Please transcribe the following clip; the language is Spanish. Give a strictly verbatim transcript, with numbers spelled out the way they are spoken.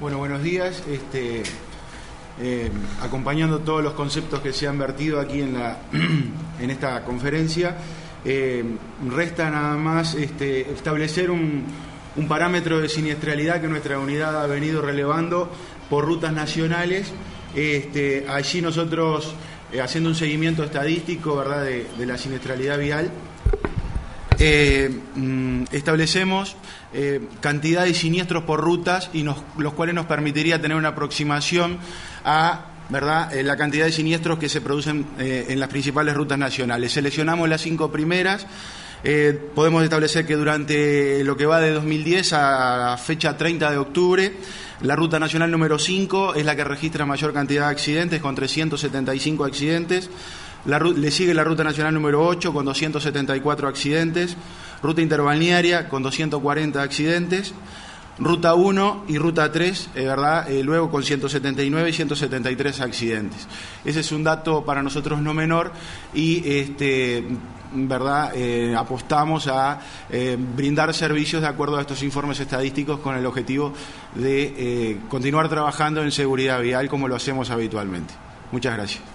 Bueno, buenos días. Este, eh, acompañando todos los conceptos que se han vertido aquí en, la, en esta conferencia, eh, resta nada más este, establecer un, un parámetro de siniestralidad que nuestra unidad ha venido relevando por rutas nacionales. Este, allí nosotros, eh, haciendo un seguimiento estadístico, ¿verdad?, de, de la siniestralidad vial, Eh, establecemos eh, cantidad de siniestros por rutas y nos, los cuales nos permitiría tener una aproximación a, ¿verdad?, eh, la cantidad de siniestros que se producen eh, en las principales rutas nacionales. Seleccionamos las cinco primeras. Eh, podemos establecer que durante lo que va de dos mil diez a fecha treinta de octubre, la ruta nacional número cinco es la que registra mayor cantidad de accidentes, con trescientos setenta y cinco accidentes. La, le sigue la ruta nacional número ocho con doscientos setenta y cuatro accidentes, ruta interbalnearia con doscientos cuarenta accidentes, ruta uno y ruta tres, eh, ¿verdad? Eh, luego con ciento setenta y nueve y ciento setenta y tres accidentes. Ese es un dato para nosotros no menor y este, ¿verdad? Eh, apostamos a eh, brindar servicios de acuerdo a estos informes estadísticos con el objetivo de eh, continuar trabajando en seguridad vial como lo hacemos habitualmente. Muchas gracias.